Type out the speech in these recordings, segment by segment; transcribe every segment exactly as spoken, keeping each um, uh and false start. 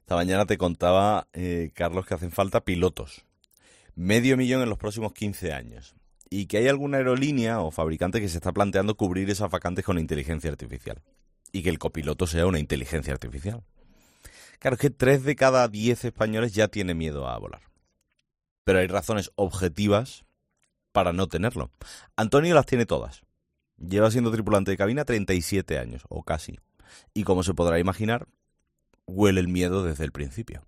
Esta mañana te contaba, eh, Carlos, que hacen falta pilotos. Medio millón en los próximos quince años. Y que hay alguna aerolínea o fabricante que se está planteando cubrir esas vacantes con inteligencia artificial. Y que el copiloto sea una inteligencia artificial. Claro, es que tres de cada diez españoles ya tiene miedo a volar. Pero hay razones objetivas para no tenerlo. Antonio las tiene todas. Lleva siendo tripulante de cabina treinta y siete años, o casi. Y como se podrá imaginar, huele el miedo desde el principio.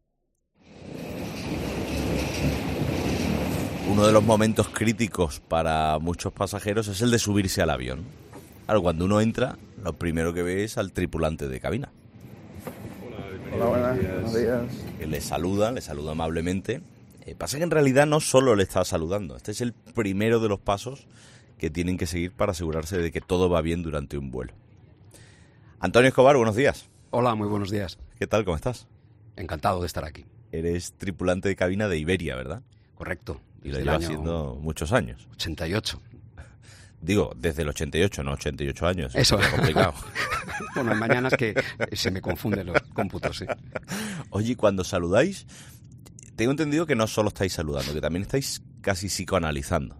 Uno de los momentos críticos para muchos pasajeros es el de subirse al avión. Claro, cuando uno entra, lo primero que ve es al tripulante de cabina. Hola, buenas, buenos días. Que le saluda, le saluda amablemente. Eh, pasa que en realidad no solo le está saludando. Este es el primero de los pasos que tienen que seguir para asegurarse de que todo va bien durante un vuelo. Antonio Escobar, buenos días. Hola, muy buenos días. ¿Qué tal? ¿Cómo estás? Encantado de estar aquí. Eres tripulante de cabina de Iberia, ¿verdad? Correcto. Y lo llevas siendo muchos años. ochenta y ocho. Digo, desde el ochenta y ocho, no ochenta y ocho años. Eso es complicado. Bueno, hay mañanas que se me confunden los cómputos, sí. Oye, cuando saludáis, tengo entendido que no solo estáis saludando, que también estáis casi psicoanalizando.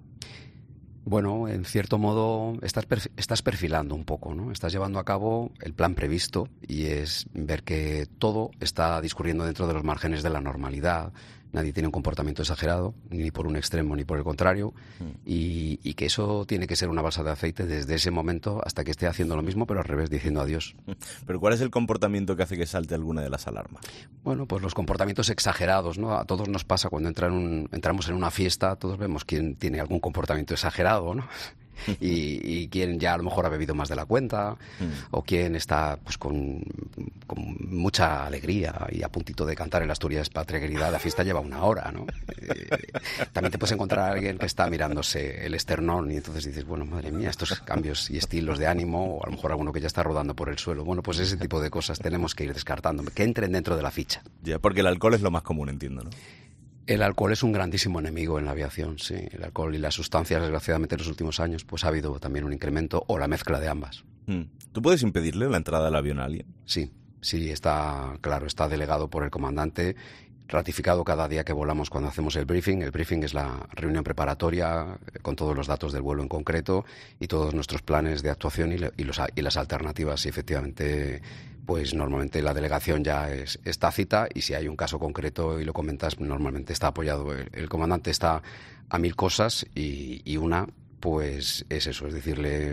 Bueno, en cierto modo estás, perf- estás perfilando un poco, ¿no? Estás llevando a cabo el plan previsto y es ver que todo está discurriendo dentro de los márgenes de la normalidad. Nadie tiene un comportamiento exagerado, ni por un extremo ni por el contrario, mm. y, y que eso tiene que ser una balsa de aceite desde ese momento hasta que esté haciendo lo mismo, pero al revés, diciendo adiós. ¿Pero cuál es el comportamiento que hace que salte alguna de las alarmas? Bueno, pues los comportamientos exagerados, ¿no? A todos nos pasa cuando entra en un, entramos en una fiesta, todos vemos quién tiene algún comportamiento exagerado, ¿no? Y, y quién ya a lo mejor ha bebido más de la cuenta, mm. o quién está pues con, con mucha alegría y a puntito de cantar el Asturias Patria Querida. La fiesta lleva una hora, ¿no? Eh, también te puedes encontrar a alguien que está mirándose el esternón y entonces dices, bueno, madre mía, estos cambios y estilos de ánimo, o a lo mejor alguno que ya está rodando por el suelo. Bueno, pues ese tipo de cosas tenemos que ir descartando, que entren dentro de la ficha. Ya, porque el alcohol es lo más común, entiendo, ¿no? El alcohol es un grandísimo enemigo en la aviación, sí. El alcohol y las sustancias, desgraciadamente, en los últimos años, pues ha habido también un incremento o la mezcla de ambas. Mm. ¿Tú puedes impedirle la entrada al avión a alguien? Sí, sí, está claro, está delegado por el comandante, ratificado cada día que volamos cuando hacemos el briefing. El briefing es la reunión preparatoria con todos los datos del vuelo en concreto y todos nuestros planes de actuación y, le, y, los, y las alternativas. Y efectivamente, pues normalmente la delegación ya es, es tácita y si hay un caso concreto y lo comentas, normalmente está apoyado. El, el comandante está a mil cosas y, y una, pues es eso, es decirle,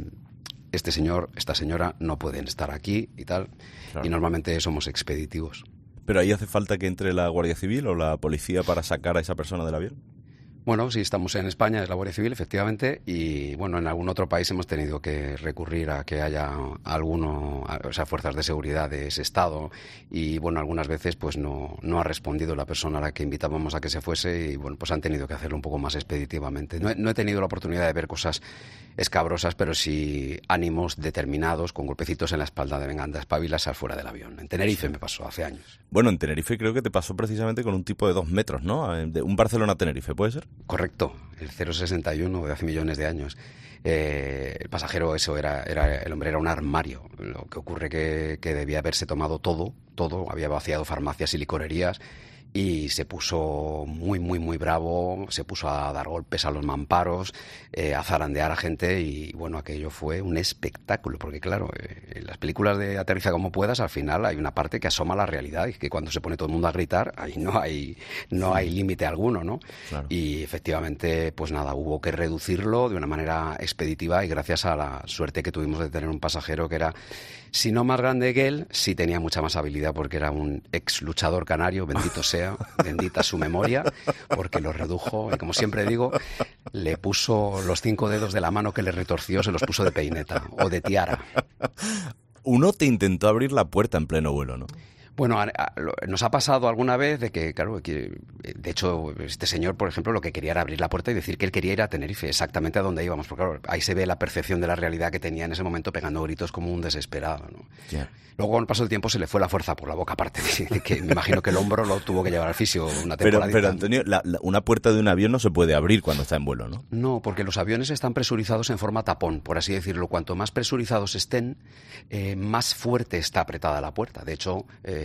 este señor, esta señora no pueden estar aquí y tal. Claro. Y normalmente somos expeditivos. ¿Pero ahí hace falta que entre la Guardia Civil o la policía para sacar a esa persona del avión? Bueno, sí, estamos en España, es la Guardia Civil, efectivamente, y bueno, en algún otro país hemos tenido que recurrir a que haya alguno, o sea, fuerzas de seguridad de ese estado, y bueno, algunas veces pues no, no ha respondido la persona a la que invitábamos a que se fuese, y bueno, pues han tenido que hacerlo un poco más expeditivamente. No he, no he tenido la oportunidad de ver cosas escabrosas, pero sí ánimos determinados, con golpecitos en la espalda de venga, anda, espabilas al fuera del avión. En Tenerife me pasó hace años. Bueno, en Tenerife creo que te pasó precisamente con un tipo de dos metros, ¿no? De un Barcelona-Tenerife, ¿puede ser? Correcto, el cero sesenta y uno de hace millones de años. Eh, el pasajero, eso era, era, el hombre era un armario. Lo que ocurre que, que debía haberse tomado todo, todo, había vaciado farmacias y licorerías y se puso muy, muy, muy bravo, se puso a dar golpes a los mamparos, eh, a zarandear a gente y bueno, aquello fue un espectáculo, porque claro, eh, en las películas de Aterriza como puedas, al final hay una parte que asoma la realidad y que cuando se pone todo el mundo a gritar, ahí no hay, no hay límite alguno, ¿no? Claro. Y efectivamente, pues nada, hubo que reducirlo de una manera expeditiva y gracias a la suerte que tuvimos de tener un pasajero que era, si no más grande que él, sí tenía mucha más habilidad porque era un ex luchador canario, bendito sea, bendita su memoria, porque lo redujo y como siempre digo, le puso los cinco dedos de la mano que le retorció, se los puso de peineta o de tiara. Uno te intentó abrir la puerta en pleno vuelo, ¿no? Bueno, a, a, nos ha pasado alguna vez de que, claro, que, de hecho, este señor, por ejemplo, lo que quería era abrir la puerta y decir que él quería ir a Tenerife, exactamente a donde íbamos, porque claro, ahí se ve la percepción de la realidad que tenía en ese momento pegando gritos como un desesperado, ¿no? Yeah. Luego, con el paso del tiempo, se le fue la fuerza por la boca, aparte de, de que me imagino que el hombro lo tuvo que llevar al fisio una temporada. Pero, pero Antonio, la, la, una puerta de un avión no se puede abrir cuando está en vuelo, ¿no? No, porque los aviones están presurizados en forma tapón, por así decirlo. Cuanto más presurizados estén, eh, más fuerte está apretada la puerta. De hecho, eh,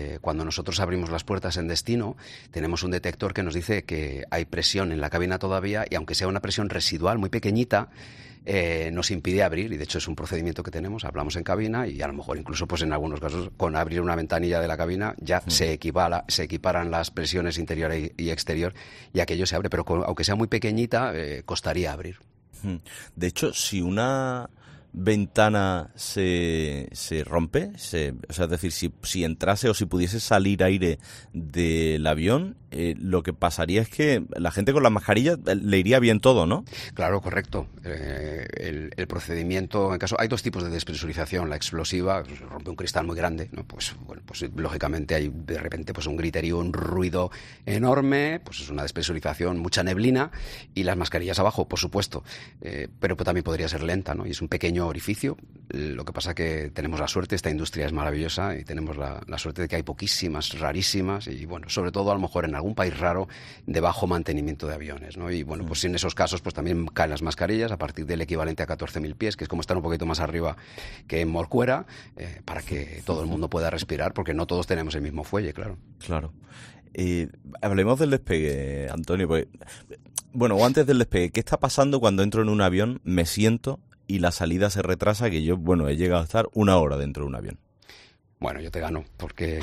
eh, cuando nosotros abrimos las puertas en destino, tenemos un detector que nos dice que hay presión en la cabina todavía y aunque sea una presión residual muy pequeñita, Eh, nos impide abrir, y de hecho es un procedimiento que tenemos, hablamos en cabina y a lo mejor incluso pues en algunos casos con abrir una ventanilla de la cabina ya mm. se equipara, se equiparan las presiones interior y exterior y aquello se abre, pero con, aunque sea muy pequeñita eh, costaría abrir. De hecho, si una ventana se, se rompe, se, o sea, es decir, si, si entrase o si pudiese salir aire del avión, eh, lo que pasaría es que la gente con las mascarillas le iría bien todo, ¿no? Claro, correcto. Eh, el, el procedimiento, en caso, hay dos tipos de despresurización. La explosiva, pues, rompe un cristal muy grande, ¿no? Pues, bueno, pues lógicamente hay de repente pues un griterío, un ruido enorme, pues es una despresurización, mucha neblina, y las mascarillas abajo, por supuesto, eh, pero pues, también podría ser lenta, ¿no? Y es un pequeño orificio. Lo que pasa que tenemos la suerte, esta industria es maravillosa y tenemos la, la suerte de que hay poquísimas, rarísimas y bueno, sobre todo a lo mejor en algún país raro de bajo mantenimiento de aviones, ¿no? Y bueno, pues en esos casos pues también caen las mascarillas a partir del equivalente a catorce mil pies, que es como estar un poquito más arriba que en Morcuera, eh, para que todo el mundo pueda respirar, porque no todos tenemos el mismo fuelle, claro. Claro. Eh, hablemos del despegue, Antonio, porque, bueno, o antes del despegue, ¿qué está pasando cuando entro en un avión, me siento y la salida se retrasa, que yo, bueno, he llegado a estar una hora dentro de un avión? Bueno, yo te gano, porque,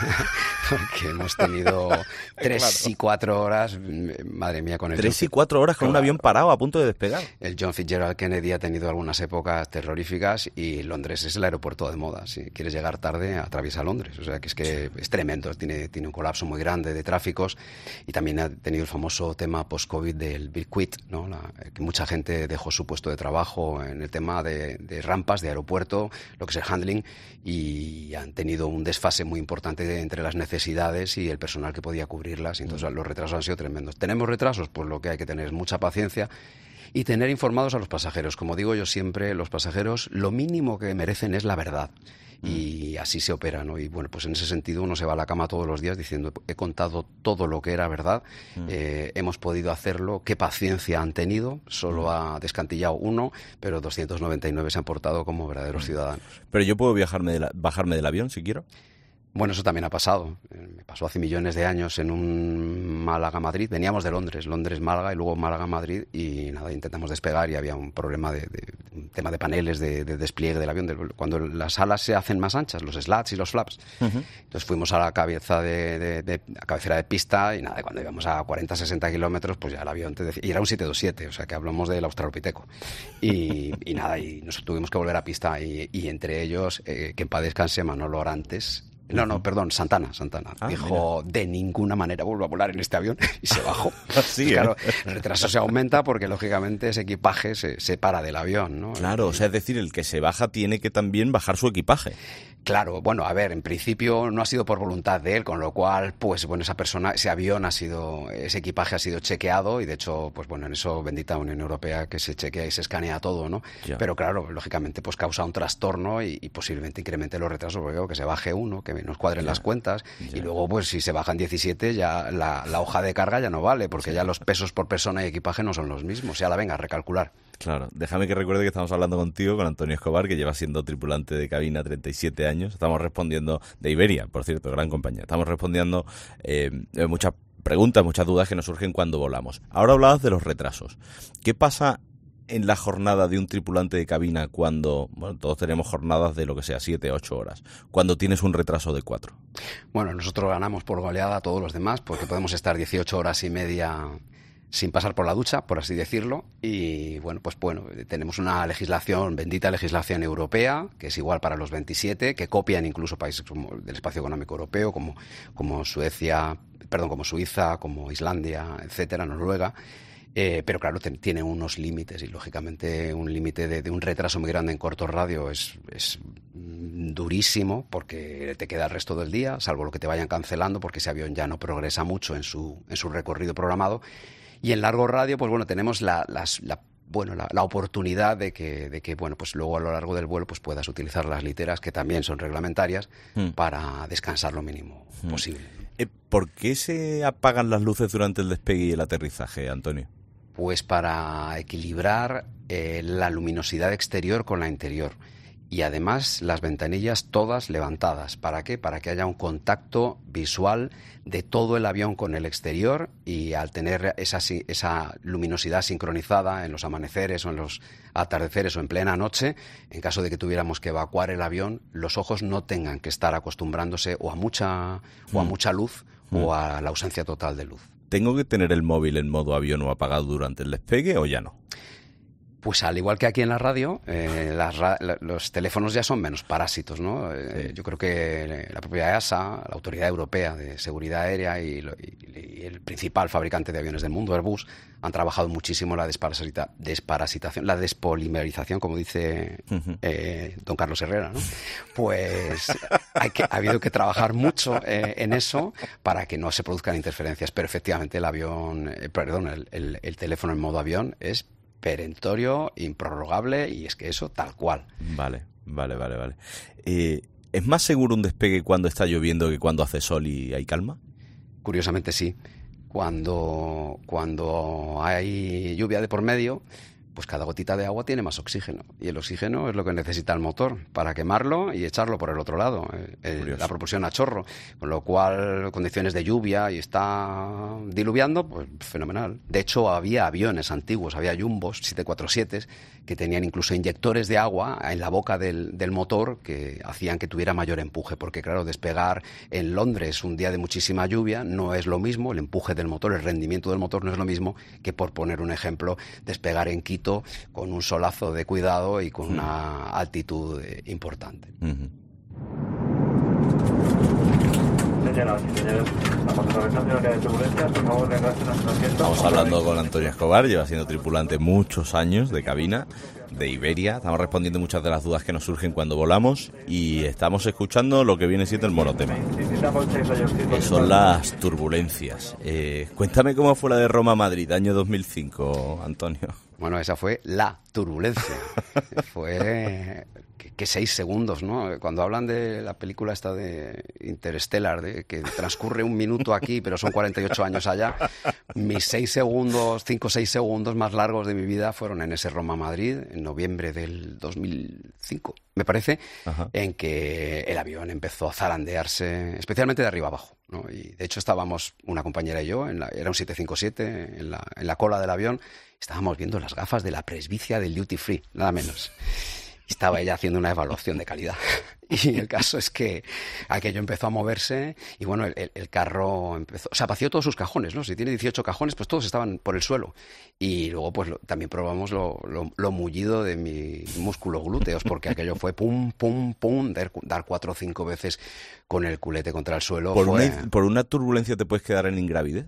porque hemos tenido tres claro. y cuatro horas, madre mía, con el... Tres y cuatro horas con claro. un avión parado a punto de despegar. El John Fitzgerald Kennedy ha tenido algunas épocas terroríficas y Londres es el aeropuerto de moda. Si quieres llegar tarde, atraviesa Londres. O sea, que es que es tremendo, tiene, tiene un colapso muy grande de tráficos y también ha tenido el famoso tema post-COVID del Big Quit, ¿no? La, que mucha gente dejó su puesto de trabajo en el tema de, de rampas, de aeropuerto, lo que es el handling, y han tenido un desfase muy importante entre las necesidades y el personal que podía cubrirlas, y entonces los retrasos han sido tremendos. ¿Tenemos retrasos? Pues lo que hay que tener es mucha paciencia y tener informados a los pasajeros. Como digo yo siempre, los pasajeros lo mínimo que merecen es la verdad. Y así se opera, ¿no? Y bueno, pues en ese sentido uno se va a la cama todos los días diciendo, he contado todo lo que era verdad, mm. eh, hemos podido hacerlo, qué paciencia han tenido, solo mm. ha descantillado uno, pero doscientos noventa y nueve se han portado como verdaderos mm. ciudadanos. ¿Pero yo puedo viajarme de la, bajarme del avión si quiero? Bueno, eso también ha pasado. Me pasó hace millones de años en un Málaga-Madrid. Veníamos de Londres, Londres-Málaga y luego Málaga-Madrid y nada, intentamos despegar y había un problema de, de un tema de paneles de, de despliegue del avión. De, cuando las alas se hacen más anchas, los slats y los flaps. Uh-huh. Entonces fuimos a la cabeza de, de, de a cabecera de pista y nada, cuando íbamos a cuarenta a sesenta kilómetros, pues ya el avión te decía, y era un siete dos siete, o sea que hablamos del Australopiteco. Y, y nada, y nos tuvimos que volver a pista y, y entre ellos, eh, que en paz descanse Manolo Orantes. No, no, perdón, Santana, Santana. Ah, dijo, mira. De ninguna manera vuelvo a volar en este avión y se bajó. Así, claro, ¿eh? El retraso se aumenta porque, lógicamente, ese equipaje se separa del avión, ¿no? Claro, o sea, es decir, el que se baja tiene que también bajar su equipaje. Claro, bueno, a ver, en principio no ha sido por voluntad de él, con lo cual, pues bueno, esa persona, ese avión ha sido, ese equipaje ha sido chequeado y de hecho, pues bueno, en eso bendita Unión Europea que se chequea y se escanea todo, ¿no? Ya. Pero claro, lógicamente, pues causa un trastorno y, y posiblemente incremente los retrasos, porque claro, que se baje uno, que nos cuadren ya. las cuentas ya. Y luego, pues si se bajan diecisiete, ya la, la hoja de carga ya no vale, porque sí. ya los pesos por persona y equipaje no son los mismos. Ya la venga, a recalcular. Claro, déjame que recuerde que estamos hablando contigo, con Antonio Escobar, que lleva siendo tripulante de cabina treinta y siete años. Estamos respondiendo, de Iberia, por cierto, gran compañía. Estamos respondiendo eh, muchas preguntas, muchas dudas que nos surgen cuando volamos. Ahora hablabas de los retrasos. ¿Qué pasa en la jornada de un tripulante de cabina cuando, bueno, todos tenemos jornadas de lo que sea, siete, ocho horas, cuando tienes un retraso de cuatro? Bueno, nosotros ganamos por goleada a todos los demás, porque podemos estar dieciocho horas y media sin pasar por la ducha, por así decirlo, y bueno, pues bueno, tenemos una legislación, bendita legislación europea, que es igual para los veintisiete, que copian incluso países como del espacio económico europeo, como, como Suecia, perdón, como Suiza, como Islandia, etcétera, Noruega. Eh, pero claro, te, tiene unos límites y lógicamente un límite de, de un retraso muy grande en corto radio es, es durísimo porque te queda el resto del día, salvo lo que te vayan cancelando porque ese avión ya no progresa mucho en su, en su recorrido programado. Y en largo radio, pues bueno, tenemos la, las, la, bueno, la, la oportunidad de que, de que, bueno, pues luego a lo largo del vuelo pues puedas utilizar las literas, que también son reglamentarias, mm. para descansar lo mínimo mm. posible. Eh, ¿Por qué se apagan las luces durante el despegue y el aterrizaje, Antonio? Pues para equilibrar eh, la luminosidad exterior con la interior. y además las ventanillas todas levantadas. ¿Para qué? Para que haya un contacto visual de todo el avión con el exterior, y al tener esa, esa luminosidad sincronizada en los amaneceres o en los atardeceres o en plena noche, en caso de que tuviéramos que evacuar el avión, los ojos no tengan que estar acostumbrándose o a mucha, o a mucha luz mm. o a la ausencia total de luz. ¿Tengo que tener el móvil en modo avión o apagado durante el despegue o ya no? Pues al igual que aquí en la radio, eh, las ra- los teléfonos ya son menos parásitos, ¿no? Eh, sí. Yo creo que la propia E A S A, la Autoridad Europea de Seguridad Aérea y, lo, y, y el principal fabricante de aviones del mundo, Airbus, han trabajado muchísimo la desparasita- desparasitación, la despolimerización, como dice uh-huh. eh, don Carlos Herrera, ¿no? Pues hay que, ha habido que trabajar mucho eh, en eso para que no se produzcan interferencias, pero efectivamente el avión, eh, perdón, el, el, el teléfono en modo avión es perentorio, improrrogable, y es que eso tal cual. Vale, vale, vale, vale. Eh, ¿Es más seguro un despegue cuando está lloviendo que cuando hace sol y hay calma? Curiosamente sí. Cuando, cuando hay lluvia de por medio, pues cada gotita de agua tiene más oxígeno, y el oxígeno es lo que necesita el motor para quemarlo y echarlo por el otro lado, el, la propulsión a chorro, con lo cual condiciones de lluvia y está diluviando, pues fenomenal. De hecho había aviones antiguos, había jumbos siete cuatro siete que tenían incluso inyectores de agua en la boca del, del motor que hacían que tuviera mayor empuje, porque claro, despegar en Londres un día de muchísima lluvia no es lo mismo, el empuje del motor, el rendimiento del motor no es lo mismo que, por poner un ejemplo, despegar en Quito con un solazo de cuidado y con una altitud eh, importante. Uh-huh. Señoras y señores, la concentración de turbulencias, por favor, regresen a su asiento. Estamos hablando con Antonio Escobar, lleva siendo tripulante muchos años de cabina de Iberia. Estamos respondiendo muchas de las dudas que nos surgen cuando volamos y estamos escuchando lo que viene siendo el monotema, que son las turbulencias. Eh, cuéntame cómo fue la de Roma a Madrid, año dos mil cinco, Antonio. Bueno, esa fue la turbulencia. Fue que, que seis segundos, ¿no? Cuando hablan de la película esta de Interstellar, de que transcurre un minuto aquí, pero son cuarenta y ocho años allá, mis seis segundos, cinco o seis segundos más largos de mi vida fueron en ese Roma-Madrid, en noviembre del dos mil cinco, me parece, Ajá. en que el avión empezó a zarandearse, especialmente de arriba abajo, ¿no? Y de hecho estábamos, una compañera y yo, en la, era un siete cinco siete, en la, en la cola del avión, estábamos viendo las gafas de la presbicia del duty free, nada menos. Estaba ella haciendo una evaluación de calidad. Y el caso es que aquello empezó a moverse y bueno, el, el carro empezó, o sea, vació todos sus cajones, ¿no? Si tiene dieciocho cajones, pues todos estaban por el suelo. Y luego pues lo, también probamos lo, lo, lo mullido de mi músculo glúteos, porque aquello fue pum, pum, pum, dar, dar cuatro o cinco veces con el culete contra el suelo. ¿Por, fue... una, ¿Por una turbulencia te puedes quedar en ingravidez?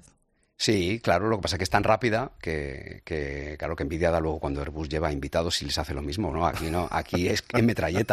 Sí, claro, lo que pasa es que es tan rápida que, que claro, que envidia da luego cuando Airbus lleva invitados y les hace lo mismo, ¿no? Aquí no, aquí es en metralleta.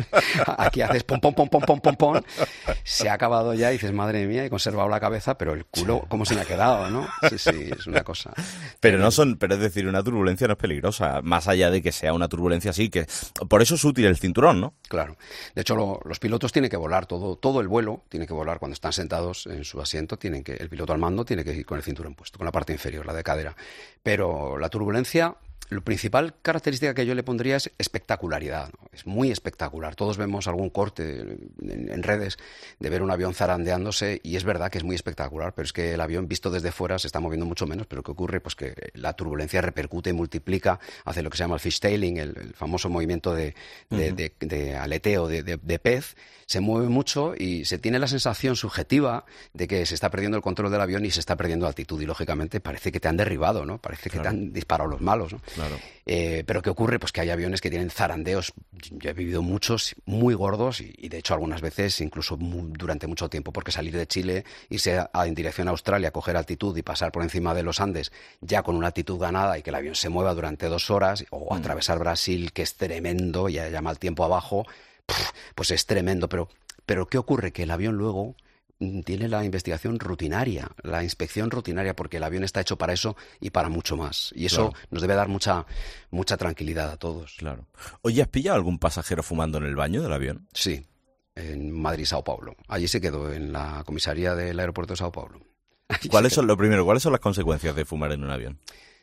Aquí haces pom, pom, pom, pom, pom, pom, pom. Se ha acabado ya y dices, madre mía, he conservado la cabeza, pero el culo, ¿cómo se me ha quedado, no? Sí, sí, es una cosa. Pero no son, pero es decir, una turbulencia no es peligrosa, más allá de que sea una turbulencia así, que por eso es útil el cinturón, ¿no? Claro. De hecho, lo, los pilotos tienen que volar todo, todo el vuelo, tiene que volar cuando están sentados en su asiento, tienen que, el piloto al mando tiene que ir con el cinturón puesto, con la parte inferior, la de cadera. Pero la turbulencia, la principal característica que yo le pondría es espectacularidad, ¿no? Es muy espectacular. Todos vemos algún corte en, en redes de ver un avión zarandeándose y es verdad que es muy espectacular, pero es que el avión visto desde fuera se está moviendo mucho menos. Pero ¿qué ocurre? Pues que la turbulencia repercute y multiplica, hace lo que se llama el fishtailing, el, el famoso movimiento de, de, uh-huh. de, de, de aleteo de, de, de pez. Se mueve mucho y se tiene la sensación subjetiva de que se está perdiendo el control del avión y se está perdiendo altitud. Y lógicamente parece que te han derribado, ¿no? Parece que claro. te han disparado los malos, ¿no? Claro. Eh, pero ¿qué ocurre? Pues que hay aviones que tienen zarandeos. Yo he vivido muchos muy gordos y, y de hecho algunas veces incluso muy, durante mucho tiempo, porque salir de Chile, irse a, a, en dirección a Australia, coger altitud y pasar por encima de los Andes ya con una altitud ganada y que el avión se mueva durante dos horas, o mm. atravesar Brasil, que es tremendo, y haya mal tiempo abajo, pues es tremendo. Pero, pero ¿qué ocurre? Que el avión luego tiene la investigación rutinaria, la inspección rutinaria, porque el avión está hecho para eso y para mucho más. Y eso claro. nos debe dar mucha mucha tranquilidad a todos. Claro. Oye, ¿has pillado algún pasajero fumando en el baño del avión? Sí, en Madrid-Sao Paulo. Allí se quedó, en la comisaría del aeropuerto de Sao Paulo. ¿Cuáles son, lo primero, cuáles son las consecuencias de fumar en un avión?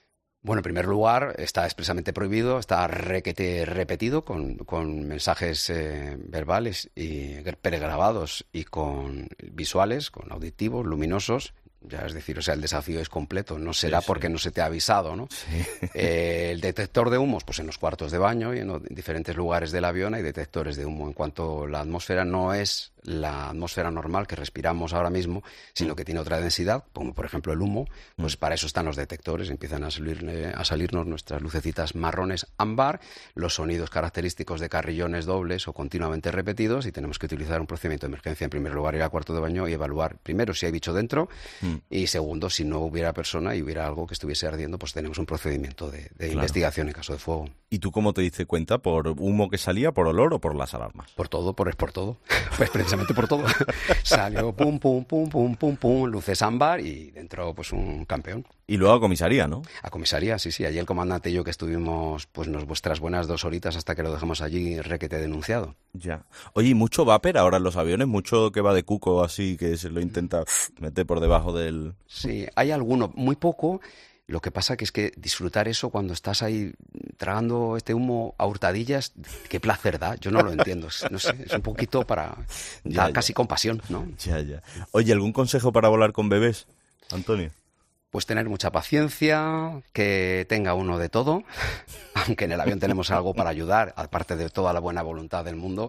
Bueno, en primer lugar, está expresamente prohibido, está requete repetido con, con mensajes eh, verbales y pregrabados y con visuales, con auditivos, luminosos. Ya es decir, o sea, el desafío es completo. No será sí, sí. porque no se te ha avisado, ¿no? Sí. Eh, el detector de humos, pues en los cuartos de baño y en, en diferentes lugares del avión hay detectores de humo. En cuanto la atmósfera no es la atmósfera normal que respiramos ahora mismo, sino que tiene otra densidad, como por ejemplo el humo, pues mm. para eso están los detectores. Empiezan a, salir, eh, a salirnos nuestras lucecitas marrones ámbar, los sonidos característicos de carrillones dobles o continuamente repetidos, y tenemos que utilizar un procedimiento de emergencia. En primer lugar, ir al cuarto de baño y evaluar, primero, si hay bicho dentro, mm. y segundo, si no hubiera persona y hubiera algo que estuviese ardiendo, pues tenemos un procedimiento de, de claro. investigación en caso de fuego. ¿Y tú cómo te diste cuenta? ¿Por humo que salía, por olor o por las alarmas? Por todo, por, por todo. Pues precisamente por todo. Salió pum, pum, pum, pum, pum, pum, luces ámbar y dentro pues un campeón. Y luego a comisaría, ¿no? A comisaría, sí, sí. Allí el comandante y yo que estuvimos pues nos vuestras buenas dos horitas hasta que lo dejamos allí requete denunciado. Ya. Oye, ¿y mucho vapor ahora en los aviones? ¿Mucho que va de cuco así que se lo intenta meter por debajo del...? Sí, hay alguno, muy poco. Lo que pasa que es que disfrutar eso cuando estás ahí tragando este humo a hurtadillas, qué placer da, yo no lo entiendo. No sé, es un poquito para... Ya, da ya. casi compasión, ¿no? Ya, ya. Oye, ¿algún consejo para volar con bebés, Antonio? Pues tener mucha paciencia, que tenga uno de todo, aunque en el avión tenemos algo para ayudar, aparte de toda la buena voluntad del mundo,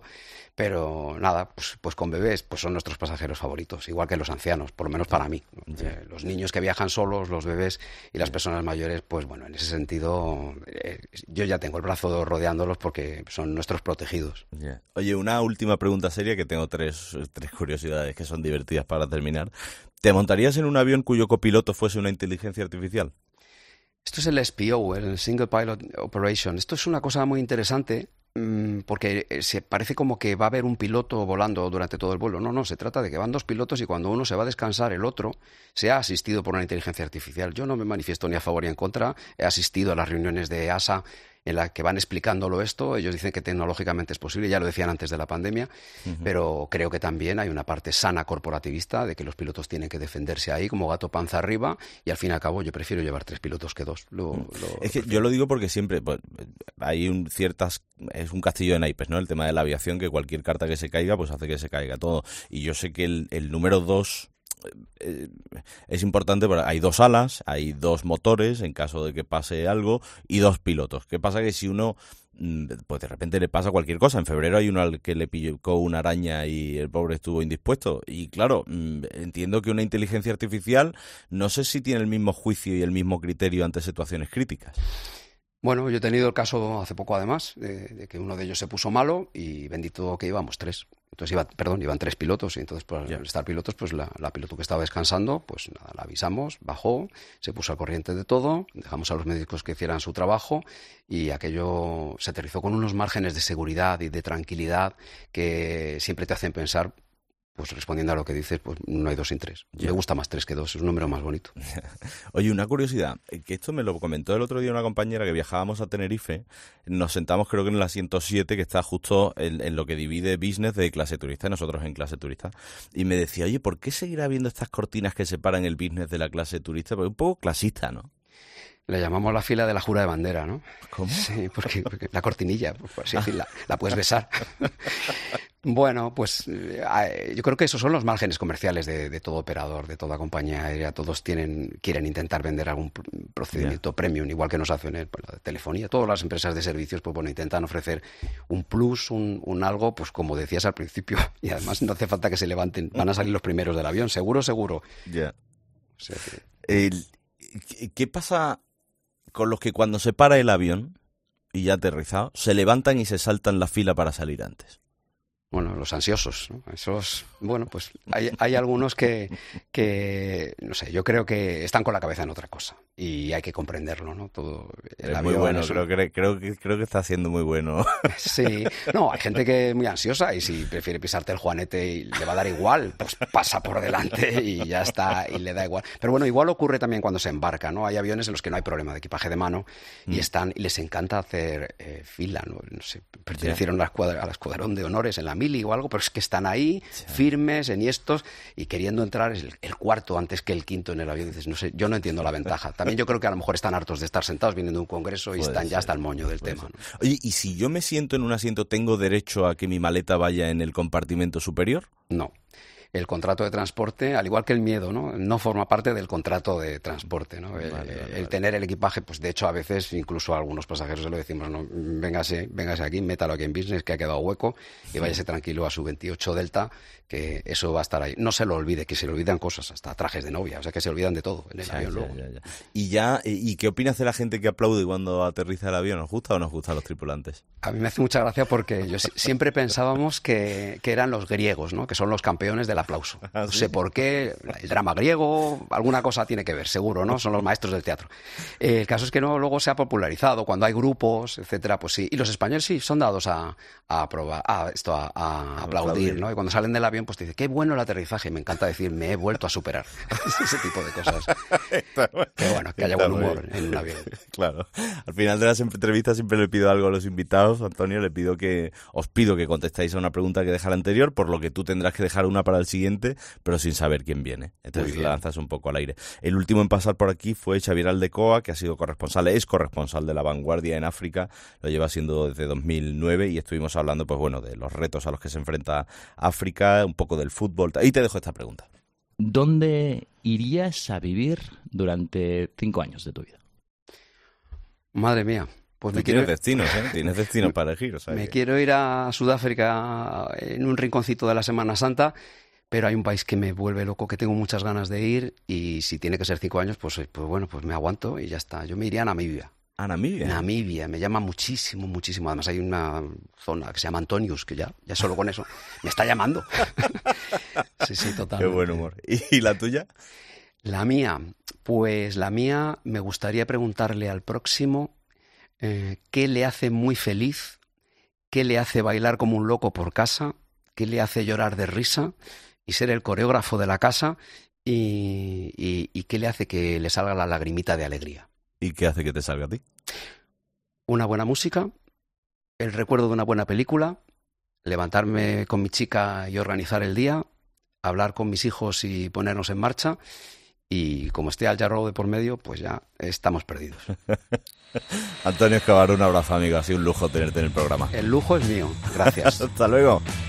pero nada, pues, pues con bebés pues son nuestros pasajeros favoritos, igual que los ancianos, por lo menos para mí. Sí. Eh, los niños que viajan solos, los bebés y las personas mayores, pues bueno, en ese sentido eh, yo ya tengo el brazo rodeándolos porque son nuestros protegidos. Yeah. Oye, una última pregunta seria, que tengo tres, tres curiosidades que son divertidas para terminar. ¿Te montarías en un avión cuyo copiloto fuese una inteligencia artificial? Esto es el S P O, el Single Pilot Operation. Esto es una cosa muy interesante mmm, porque se parece como que va a haber un piloto volando durante todo el vuelo. No, no, se trata de que van dos pilotos y cuando uno se va a descansar, el otro se ha asistido por una inteligencia artificial. Yo no me manifiesto ni a favor ni en contra. He asistido a las reuniones de E A S A en las que van explicándolo esto. Ellos dicen que tecnológicamente es posible, ya lo decían antes de la pandemia, uh-huh. pero creo que también hay una parte sana corporativista de que los pilotos tienen que defenderse ahí como gato panza arriba, y al fin y al cabo yo prefiero llevar tres pilotos que dos. Lo, uh-huh. lo es que prefiero. Yo lo digo porque siempre pues, hay un ciertas... es un castillo de naipes, ¿no? El tema de la aviación, que cualquier carta que se caiga, pues hace que se caiga todo. Y yo sé que el, el número dos... es importante, porque hay dos alas, hay dos motores en caso de que pase algo y dos pilotos. ¿Qué pasa? Que si uno, pues de repente le pasa cualquier cosa. En febrero hay uno al que le picó una araña y el pobre estuvo indispuesto. Y claro, entiendo que una inteligencia artificial no sé si tiene el mismo juicio y el mismo criterio ante situaciones críticas. Bueno, yo he tenido el caso hace poco, además, de, de que uno de ellos se puso malo y bendito que íbamos tres. Entonces, iba, perdón, iban tres pilotos y entonces, pues, al estar pilotos, pues la, la piloto que estaba descansando, pues nada, la avisamos, bajó, se puso al corriente de todo, dejamos a los médicos que hicieran su trabajo y aquello se aterrizó con unos márgenes de seguridad y de tranquilidad que siempre te hacen pensar. Pues respondiendo a lo que dices, pues no hay dos sin tres. Yeah. Me gusta más tres que dos, es un número más bonito. Oye, una curiosidad, que esto me lo comentó el otro día una compañera que viajábamos a Tenerife, nos sentamos creo que en el asiento siete, que está justo en, en lo que divide business de clase turista, y nosotros en clase turista, y me decía, oye, ¿por qué seguirá habiendo estas cortinas que separan el business de la clase turista? Porque es un poco clasista, ¿no? Le llamamos la fila de la jura de bandera, ¿no? ¿Cómo? Sí, porque, porque la cortinilla, pues, por así decir, la, la puedes besar. Bueno, pues eh, yo creo que esos son los márgenes comerciales de, de todo operador, de toda compañía aérea. Todos tienen, quieren intentar vender algún procedimiento yeah. premium, igual que nos hacen en la telefonía. Todas las empresas de servicios, pues bueno, intentan ofrecer un plus, un, un algo, pues como decías al principio. Y además no hace falta que se levanten, van a salir los primeros del avión, seguro, seguro. Ya. Yeah. O sea que... el, ¿Qué pasa con los que cuando se para el avión y ya aterrizado, se levantan y se saltan la fila para salir antes? Bueno, los ansiosos, ¿no? Esos, bueno, pues hay, hay algunos que, que, no sé, yo creo que están con la cabeza en otra cosa y hay que comprenderlo, ¿no? Todo el es avión muy bueno, es un... creo, que, creo, que, creo que está siendo muy bueno. Sí, no, hay gente que es muy ansiosa y si prefiere pisarte el juanete y le va a dar igual, pues pasa por delante y ya está, y le da igual. Pero bueno, igual ocurre también cuando se embarca, ¿no? Hay aviones en los que no hay problema de equipaje de mano y mm. están y les encanta hacer eh, fila, ¿no? No sé, pertenecieron yeah. al escuadrón de honores en la mili o algo, pero es que están ahí, sí. firmes, enhiestos, y queriendo entrar es el, el cuarto antes que el quinto en el avión. Dices, no sé, yo no entiendo la ventaja. También yo creo que a lo mejor están hartos de estar sentados viniendo de un congreso y Puede están ser, ya hasta el moño del tema, ¿no? Oye, ¿y si yo me siento en un asiento, tengo derecho a que mi maleta vaya en el compartimento superior? No. El contrato de transporte, al igual que el miedo, ¿no? No forma parte del contrato de transporte, ¿no? Vale, el, vale, el vale. tener el equipaje, pues de hecho a veces incluso a algunos pasajeros se lo decimos, no, véngase, véngase aquí, métalo aquí en business, que ha quedado hueco, y váyase tranquilo a su veintiocho Delta, que eso va a estar ahí. No se lo olvide, que se le olvidan cosas, hasta trajes de novia, o sea que se olvidan de todo en el Ya, avión ya, luego. ya, ya. ¿Y ya, y qué opinas de la gente que aplaude cuando aterriza el avión? ¿Os gusta o no os gusta a los tripulantes? A mí me hace mucha gracia porque yo si- siempre pensábamos que, que eran los griegos, ¿no? Que son los campeones del aplauso. ¿Ah, No sí? sé por qué, el drama griego, alguna cosa tiene que ver, seguro, ¿no? Son los maestros del teatro. Eh, el caso es que no, luego se ha popularizado, cuando hay grupos, etcétera, pues sí. Y los españoles sí son dados a, a, probar, a, esto, a, a aplaudir, ¿no? Y cuando salen del avión, pues te dicen, qué bueno el aterrizaje. Me encanta decir, me he vuelto a superar. Ese tipo de cosas. Que bueno, que haya Está buen muy humor bien. en un avión. Claro. Al final de las entrevistas siempre le pido algo a los invitados, Antonio, le pido que os pido que contestéis a una pregunta que deja la anterior, por lo que tú tendrás que dejar una para el siguiente, pero sin saber quién viene. Entonces la lanzas un poco al aire. El último en pasar por aquí fue Xavier Aldecoa, que ha sido corresponsal, es corresponsal de La Vanguardia en África, lo lleva siendo desde dos mil nueve y estuvimos hablando, pues bueno, de los retos a los que se enfrenta África, un poco del fútbol. Y te dejo esta pregunta. ¿Dónde irías a vivir durante cinco años de tu vida? Madre mía. Pues Tú me tienes quiero, destinos, ¿eh? Tienes destinos para elegir. O sea me que- quiero ir a Sudáfrica en un rinconcito de la Semana Santa, pero hay un país que me vuelve loco, que tengo muchas ganas de ir, y si tiene que ser cinco años, pues, pues bueno, pues me aguanto y ya está. Yo me iría a Namibia. A Namibia. Namibia, me llama muchísimo, muchísimo. Además hay una zona que se llama Antonius, que ya, ya solo con eso me está llamando. Sí, sí, total. Qué buen humor. ¿Y la tuya? La mía, pues la mía me gustaría preguntarle al próximo eh, qué le hace muy feliz, qué le hace bailar como un loco por casa, qué le hace llorar de risa y ser el coreógrafo de la casa y, y, y qué le hace que le salga la lagrimita de alegría. ¿Y qué hace que te salga a ti? Una buena música, el recuerdo de una buena película, levantarme con mi chica y organizar el día, hablar con mis hijos y ponernos en marcha. Y como esté Al Jarreau de por medio, pues ya estamos perdidos. Antonio Escobar, un abrazo, amigo. Ha sido un lujo tenerte en el programa. El lujo es mío. Gracias. Hasta luego.